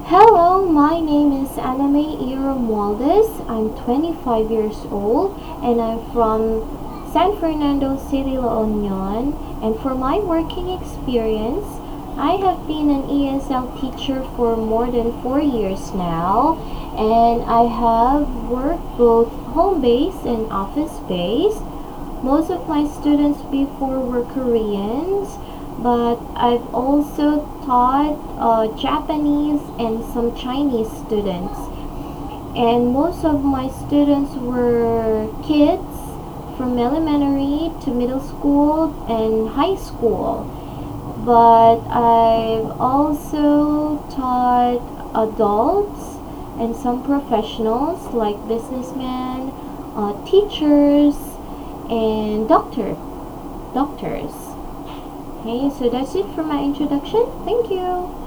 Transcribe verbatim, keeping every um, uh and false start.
Hello, my name is Aname Romualdez. I'm twenty-five years old and I'm from San Fernando City, La Union. And for my working experience, I have been an E S L teacher for more than four years now, and I have worked both home-based and office-based. Most of my students before were Koreans, but I've also taught uh, Japanese and some Chinese students. And most of my students were kids from elementary to middle school and high school. But I've also taught adults and some professionals like businessmen, uh, teachers, and doctor doctors. Okay, so that's it for my introduction. Thank you.